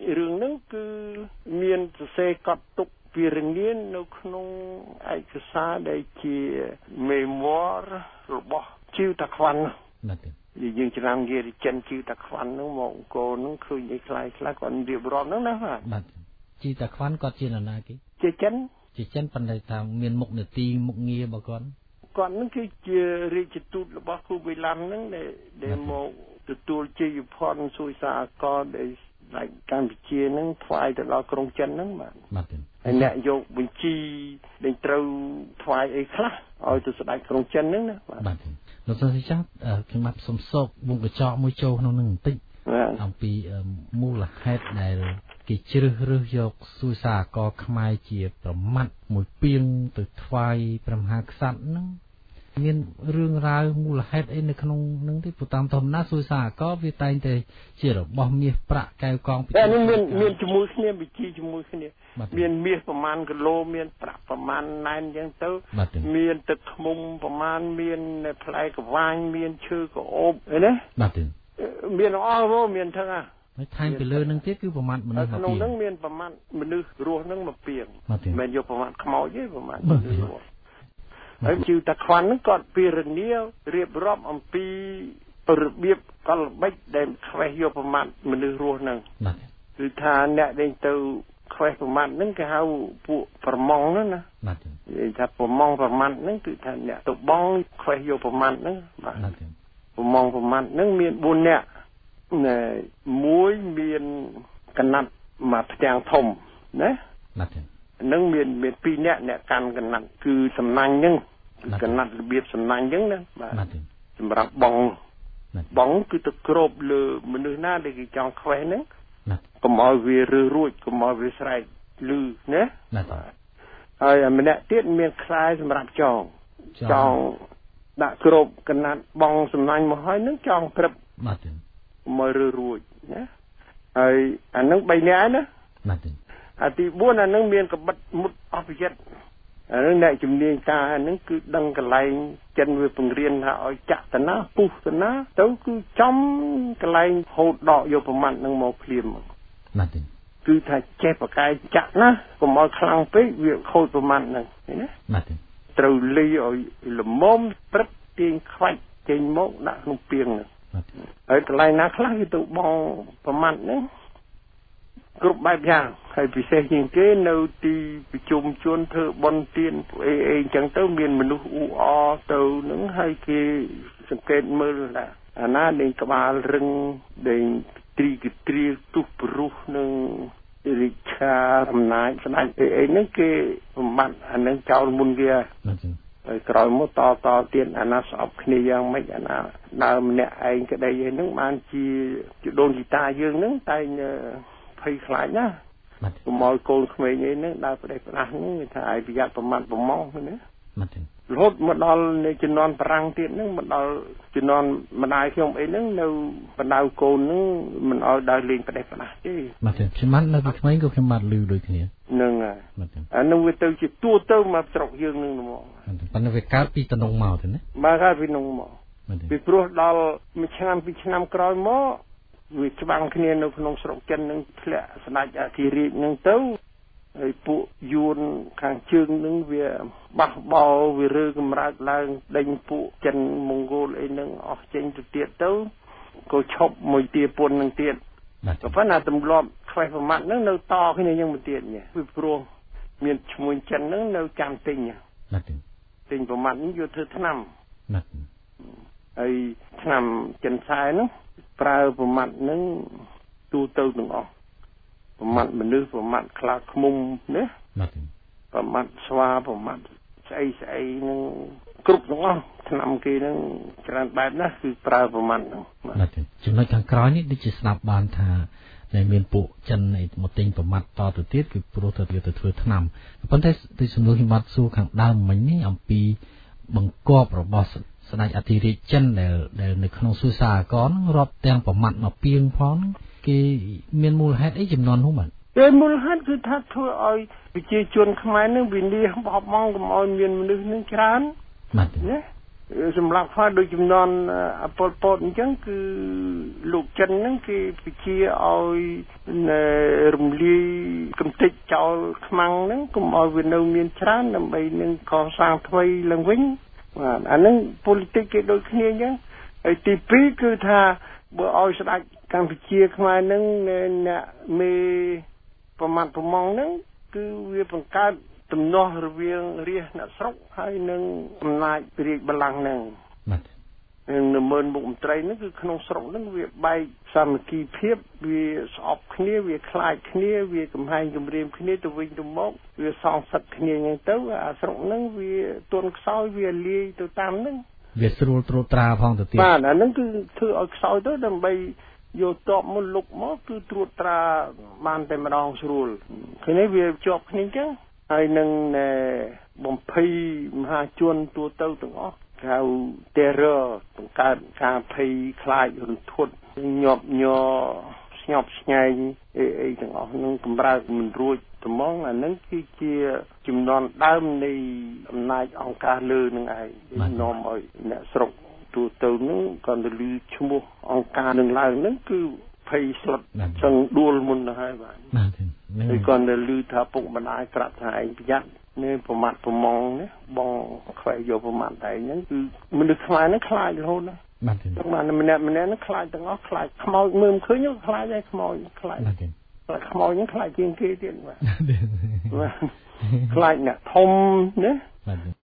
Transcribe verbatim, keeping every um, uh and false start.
រឿងហ្នឹងគឺមានសរសេរកត់ទុកពីរងាននៅក្នុងឯកសារដែលជាមេម៉ាររបស់ជីវតាខ្វាន់បាទយើងច្រាំងនិយាយចិនជីវតាខ្វាន់ហ្នឹងមកអង្គរហ្នឹងឃើញអីខ្លះខ្លះគាត់រៀបរាប់ហ្នឹងណាបាទបាទជីវតាខ្វាន់គាត់ជានរណាគេជាចិនជាចិនប៉ុន្តែថាមានមុខនីតិមុខងាររបស់គាត់គាត់ហ្នឹងគឺជារាជទូតរបស់គ្រូវិឡាំហ្នឹងដែលដែលមកទទួលជ័យភ័ណ្ឌសួយសារកលដែលដែលកម្ពុជាហ្នឹងថ្វាយទៅដល់ក្រុងចិនហ្នឹងបាទបាទហើយអ្នកយកបញ្ជីដែលត្រូវថ្វាយអីខ្លះឲ្យទៅស្ដេចក្រុងចិនហ្នឹងណាបាទបាទលោកសិស្សចាស់ខ្ញុំបាទសំសោកវងកញ្ចក់មួយចូលក្នុងហ្នឹងបន្តិចអំពីមូលហេតុដែលគេជ្រើសរើសយកសួយសារកលខ្មែរជាប្រមាត់មួយពីងទៅថ្វាយព្រះមហាក្សត្រហ្នឹងមានរឿងរ៉ាវមូលហេតុអីនៅក្នុងនឹងទេព្រោះតាមធម្មតាសួយសារកវាតែងតែជារបស់មាសប្រាក់កែវកងតែនេះមានមានជាមួយគ្នាវិជាជាមួយគ្នាមានមាសប្រមាណគីឡូមានប្រាក់ប្រមាណណែនអញ្ចឹងទៅមានទឹកឃ្មុំប្រមាណមានផ្លែកវាញមានឈើក្អូបអីណាបាទទេមានអស់មកមានថឹងអាហើយថែមពីលើនឹងទៀតគឺប្រមាណមនុស្សមកពីក្នុងហ្នឹងមានប្រមាណមនុស្សរស់ហ្នឹងមកពីងមិនមែនយកប្រមាណខ្មោចទេប្រមាណមនុស្សរស់ហើយជីវតាខ្វាន់ហ្នឹងគាត់ពីរនីរៀបរាប់អំពីរបៀបកលបិចដែលខ្វេះយកប្រមាណមនុស្សរស់ហ្នឹងគឺថាអ្នកដែលទៅខ្វេះប្រមាណហ្នឹងគេហៅពួកប្រម៉ងហ្នឹងណាបាទនិយាយថាប្រម៉ងប្រមាណហ្នឹងគឺថាអ្នកទៅបងខ្វេះយកប្រមាណហ្នឹងបាទប្រម៉ងប្រមាណហ្នឹងមានបួនអ្នកមួយមានកណាត់មកផ្ទាំងធំណាបាទនឹងមានមានពីរអ្នកអ្នកកាន់កណាត់គឺសំណាញ់ហ្នឹងកណាត់របៀបសំណាញ់ហ្នឹងណាបាទសម្រាប់បងបងគឺទៅគ្របលើមនុស្សណាដែលគេចង់ខ្វេះហ្នឹងកុំឲ្យវារើរួចកុំឲ្យវាស្រែកលឺណាបាទហើយម្នាក់ទៀតមានខ្សែសម្រាប់ចងចងដាក់គ្របកណាត់បងសំណាញ់មកហើយហ្នឹងចងក្រឹបបាទមករើរួចណាហើយអាហ្នឹងបីនាក់ណាបាទអាទីបួនអានឹងមានកបិតមុតអស់ប្រយ័ត្នអានឹងអ្នកជំនាញការអានឹងគឺដឹងកន្លែងចិនវាបង្រៀនថាឲ្យចាក់តាណាពុះតាណាទៅគឺចំកន្លែងហូតដកយកប្រមាណនឹងមកភ្លាមបាទគឺថាចេះប្រកែចាក់ណាកុំឲ្យខ្លាំងពេកវាខូចប្រមាណហ្នឹងឃើញណាបាទត្រូវលីឲ្យល្មមព្រឹបទាញខ្វាច់ចេញមកដាក់ក្នុងពាងហ្នឹងហើយកន្លែងណាខ្លះគេទៅបងប្រមាណហ្នឹងគ្រប់បែបយ៉ាងហើយពិសេសជាងគេនៅទីប្រជុំជនធ្វើបុណ្យទានអីអីចឹងទៅមានមនុស្សអ៊ូអទៅនឹងហើយគេសង្កេតមើលថាអាណាលេងក្បាលរឹងលេងទ្រីកទ្រីទុះព្រោះនឹងរិឆារំណាយស្ដេចអីអីហ្នឹងគេបំបត្តិអានឹងចោលមុនវាហើយក្រោយមកតតទៀតអាណាស្អប់គ្នាយ៉ាងម៉េចអាណាដើមម្នាក់ឯងក្តីឯហ្នឹងបានជាជាដូនជីតាយើងហ្នឹងតែភ័យខ្លាចណាកុំឲ្យកូនក្មេងឯហ្នឹងដើរផ្ដេសផ្ដាស់ហ្នឹងគេថាឲ្យប្រយ័ត្នប្រមាថប្រម៉ងណាបាទរហូតមកដល់នៃជំនាន់ប្រាំងទៀតហ្នឹងមកដល់ជំនាន់ម្ដាយខ្ញុំអីហ្នឹងនៅបណ្ដៅកូនហ្នឹងមិនឲ្យដើរលេងផ្ដេសផ្ដាស់ទេបាទខ្ញុំបាននៅពីក្មេងក៏ខ្ញុំបានឮដូចគ្នាហ្នឹងហើយអានោះវាទៅជាទួទៅមកស្រុកយើងហ្នឹងហ្មងប៉ុន្តែវាកើតពីតំណងមកទេណាបាទកើតពីតំណងមកពីព្រោះដល់មួយឆ្នាំពីរឆ្នាំក្រោយមកវាច្បាំងគ្នានៅក្នុងស្រុកចិននឹងធ្លាក់ស្ដេចអធិរាជនឹងទៅហើយពួកយួនខាងជើងនឹងវាបះបោវារើកម្រើកឡើងដេញពួកចិនម៉ុងហ្គោលអីនឹងអស់ចេញទៅទៀតទៅក៏ឈប់មួយទាពុននឹងទៀតក៏ប៉ុន្តែទម្លាប់ខ្វេះប្រមាថនឹងនៅតគ្នាយ៉ាងមួយទៀតនេះពីព្រោះមានឈ្មោះចិននឹងនៅចាំទិញបាទទិញប្រមាថនេះយកធ្វើថ្នាំបាទហើយថ្នាំចិនខ្សែនោះប្រើប្រមាថនឹងទូទៅទាំងអស់ប្រមាថមនុស្សប្រមាថខ្លាឃ្មុំណាបាទប្រមាថស្វាប្រមាថស្អីស្អីនឹងគ្រប់ទាំងអស់ថ្នាំគេនឹងច្រើនបែបណាស់គឺប្រើប្រមាថហ្នឹងបាទចំណុចខាងក្រោយនេះដូចជាស្ដាប់បានថាដែលមានពួកចិនមកទិញប្រមាថតទៅទៀតគឺព្រោះទៅទៅធ្វើថ្នាំប៉ុន្តែទីសំណួរខ្ញុំបាទសួរខាងដើមមិញនេះអំពីបង្គាប់របស់ស្ដេចអធិរាជចិនដែលដែលនៅក្នុងសួយសារអកនរាប់ទាំងប្រមាថមកពីងផងគេមានមូលហេតុអីចំនួននោះបាទគេមូលហេតុគឺថាធ្វើឲ្យប្រជាជនខ្មែរនឹងវិនិច្ឆ័យបោះបង់កុំឲ្យមានមនុស្សនឹងច្រើនបាទណាសម្រាប់ថាដូចចំនួនអពលពតអញ្ចឹងគឺលោកចិនហ្នឹងគេពជាឲ្យរំលាយកំទេចចោលខ្មាំងហ្នឹងកុំឲ្យវានៅមានច្រើនដើម្បីនឹងកសាងថ្មីឡើងវិញបាទអាហ្នឹង politics គេដូចគ្នាអញ្ចឹងហើយទីពីរគឺថាបើឲ្យស្ដេចកម្ពុជាខ្មែរហ្នឹងអ្នកមេប្រមាត់ប្រមងហ្នឹងគឺវាបង្កើតទំនាស់រវាងរាជអ្នកស្រុកហើយនឹងអំណាចរាជបល្ល័ង្កហ្នឹងបាទនឹងនៅមើលមុខមន្ត្រីហ្នឹងគឺក្នុងស្រុកហ្នឹងវាបែកសាមគ្គីភាពវាស្អប់គ្នាវាខ្លាចគ្នាវាកំហែងគំរាមគ្នាទៅវិញទៅមកវាសងសឹកគ្នាអញ្ចឹងទៅអាស្រុកហ្នឹងវាទន់ខ្សោយវាលាយទៅតាមហ្នឹងវាស្រួលត្រួតត្រាផងទៅទៀតបាទអាហ្នឹងគឺធ្វើឲ្យខ្សោយទៅដើម្បីយកតបមកលុកមកគឺត្រួតត្រាបានតែម្ដងស្រួលឃើញទេវាជាប់គ្នាអញ្ចឹងហើយនឹងបំភ័យមហាជនទូទៅទាំងអស់ហៅ terror បង្កើតការភ័យខ្លាចរន្ធត់ញាប់ញ័រស្ញប់ស្ញែងអីអីទាំងអស់នឹងកម្រើកមិនរួចត្មងអានឹងគឺជាចំនួនដើមនៃអំណាចអង្គការលើនឹងឯងនាំឲ្យអ្នកស្រុកទូទៅនឹងគាត់ទៅលឺឈ្មោះអង្គការនឹងឡើងនឹងគឺភ័យស្លុតចង់ដួលមុនទៅហើយបាទហើយគាត់ទៅលឺថាពុកម្ដាយប្រាប់ថាឯងប្រយ័ត្ននេះប្រមាត់ប្រមងនេះបងខ្វែយកប្រមាត់តែហ្នឹងគឺមនុស្សខ្មែរហ្នឹងខ្លាចរហូតណាបាទចឹងបានម្នាក់ម្នាក់ហ្នឹងខ្លាចទាំងអស់ខ្លាចខ្មោចមើលមិនឃើញខ្លាចដែរខ្មោចខ្លាចខ្លាចខ្មោចហ្នឹងខ្លាចជាងគេទៀតបាទខ្លាចអ្នកធំណា